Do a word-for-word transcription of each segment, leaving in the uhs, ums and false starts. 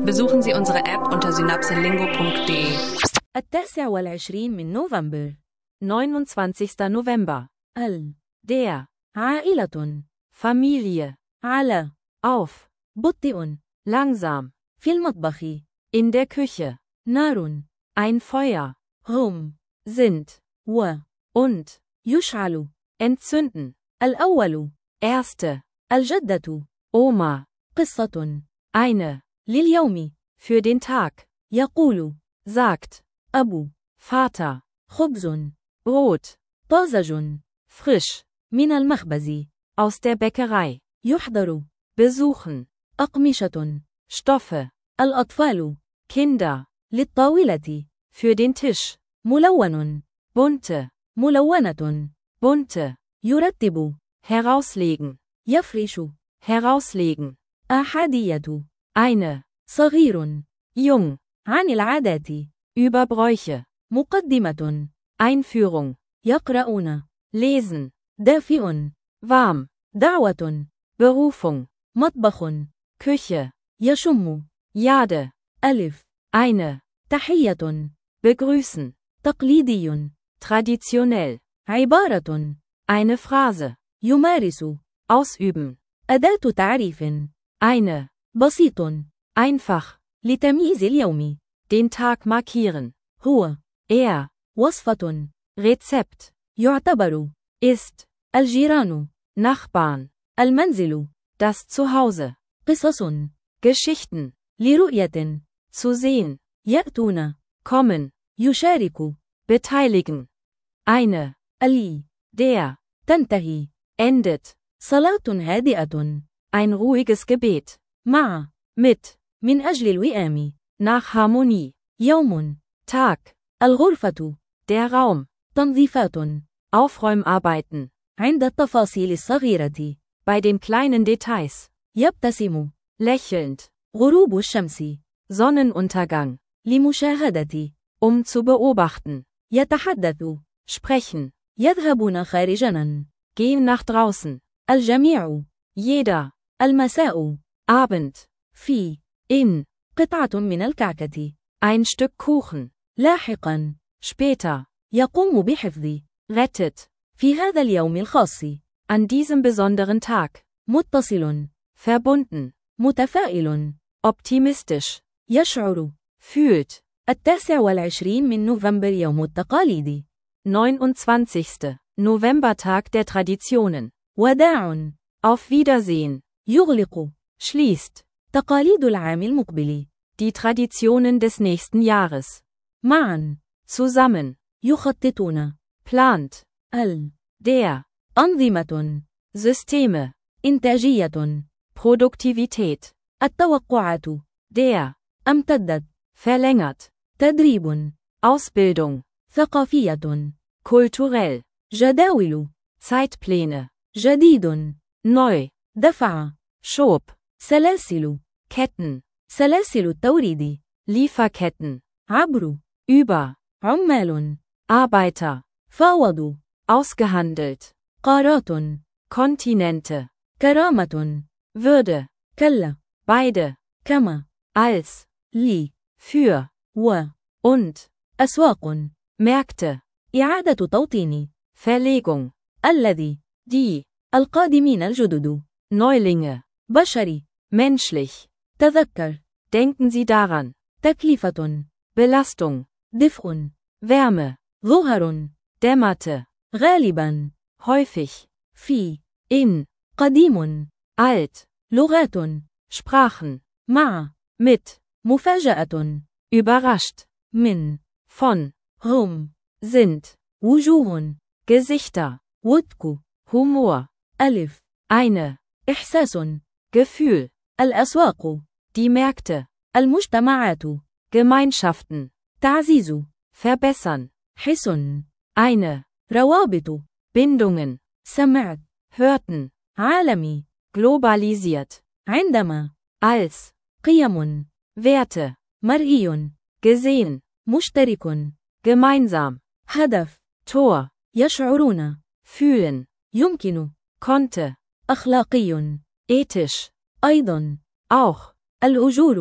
Besuchen Sie unsere App unter synapselingo punkt de. التاسع والعشرين من نوفمبر. neunundzwanzigster November. ال Der. عائلة. Familie. على. Auf. بطئ. Langsam. في المطبخ. In der Küche. نار. Ein Feuer. هم. Sind. و. Und. يشعل. Entzünden. الأول. Erste. الجدة. Oma. قصة. Eine. لليوم. Für den Tag. يقول. Sagt. أبو. Vater. خبز. Brot. طازج. Frisch. من المخبز. Aus der Bäckerei. يحضر. Besuchen. أقمشة. Stoffe. الأطفال. Kinder. للطاولة. Für den Tisch. ملون. Bunte. ملونة. Bunte. يرتب. Herauslegen. يفرش. Herauslegen. أحادية. Eine. صغير. Jung. عن العادات. Über Bräuche. مقدمة. Einführung. يقرؤون. Lesen. دافئ. Warm. دعوة. Berufung. مطبخ. Küche. يشم. Jade. ألف. Eine. تحية. Begrüßen. تقليدي. Traditionell. عبارة. Eine Phrase. يمارس. Ausüben. أداة تعريف. Eine. بسيط. Einfach. لتمييز اليوم. Den Tag markieren. هو. Er. وصفة. Rezept. يعتبر. Ist. الجيران. Nachbarn. المنزل. Das Zuhause. قصص. Geschichten. لرؤية. Zu sehen. يأتون. Kommen. يشارك. Beteiligen. Eine. الي. Der. تنتهي. Endet. صلاة هادئة. Ein ruhiges Gebet. مع. Mit. من أجل الوئام. Nach Harmonie. يوم. Tag. الغرفة. Der Raum. تنظيفات. Aufräumarbeiten. عند التفاصيل الصغيرة. Bei den kleinen Details. يبتسم. Lächelnd. غروب الشمس. Sonnenuntergang. لمشاهدة. Um zu beobachten. يتحدث. Sprechen. يذهبون خارجاً. Gehen nach draußen. الجميع. Jeder. المساء. Abend. في. In. قطعة من الكعكة. Ein Stück Kuchen. لاحقاً. Später. يقوم بحفظ. Rettet. في هذا اليوم الخاص. An diesem besonderen Tag. متصل. Verbunden. متفائل. Optimistisch. يشعر. Fühlt. التاسع والعشرين من نوفمبر يوم التقاليد. neunundzwanzigster Novembertag der Traditionen. وداع. Auf Wiedersehen. يغلق. Schließt. تقاليد العام المقبل. Die Traditionen des nächsten Jahres. معا. Zusammen. يخططون. Plant. ال. Der. أنظمة. Systeme. إنتاجية. Produktivität. التوقعات. Der. امتدت. Verlängert. تدريب. Ausbildung. ثقافية. Kulturell. جداول. Zeitpläne. جديد. Neu. دفع. Schob. سلاسل. Ketten. سلاسل التوريد. Lieferketten. عبر. Über. عمال. Arbeiter. فاوضوا. Ausgehandelt. قارات. Kontinente. كرامة. Würde. كلا. Beide. كما. Als. لي. Für. و. Und. أسواق. Märkte. إعادة توطين. Verlegung. الذي. Die. القادمين الجدد. Neulinge. بشري. Menschlich. تذكر. Denken Sie daran. تكلفة. Belastung. دفء. Wärme. ظهر. Dämmerte. غالبا. Häufig. في. In. قديم. Alt. لغات. Sprachen. مع. Mit. مفاجأة. Überrascht. من. Von. هم. Sind. وجوه. Gesichter. ودك. Humor. ألف. Eine. إحساس. Gefühl. الأسواق. Die Märkte. المجتمعات. Gemeinschaften. تعزيز. Verbessern. حس. Eine. روابط. Bindungen. سمعت. Hörten. عالمي. Globalisiert. عندما. Als. قيم. Werte. مرئي. Gesehen. مشترك. Gemeinsam. هدف. Tor. يشعرون. Fühlen. يمكن. Konnte. أخلاقي. Ethisch. أيضا. Auch. الأجور.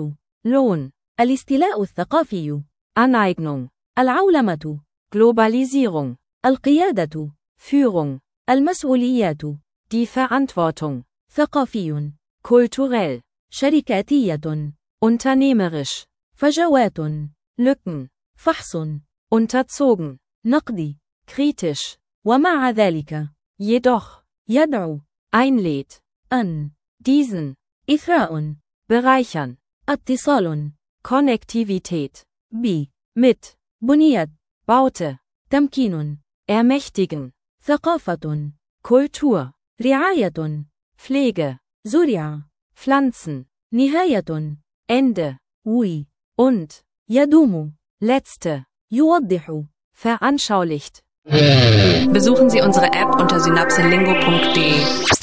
Lohn, الاستيلاء الثقافي، Aneignung, العولمة، Globalisierung, القيادة، Führung, المسؤوليات، die Verantwortung, ثقافي، kulturell, شركاتية، unternehmerisch, فجوات، Lücken, فحص، unterzogen, نقد، kritisch, ومع ذلك، jedoch, يدعو، einlädt, أن، diesen, إثراء، bereichern, اتصال، Konnektivität, ب، mit, بنيت، baute, تمكين، ermächtigen, ثقافة، Kultur, رعاية، Pflege, زرع، Pflanzen, نهاية، Ende, وي، und, يدوم، letzte, يوضح. veranschaulicht. Besuchen Sie unsere App unter synapselingo punkt de.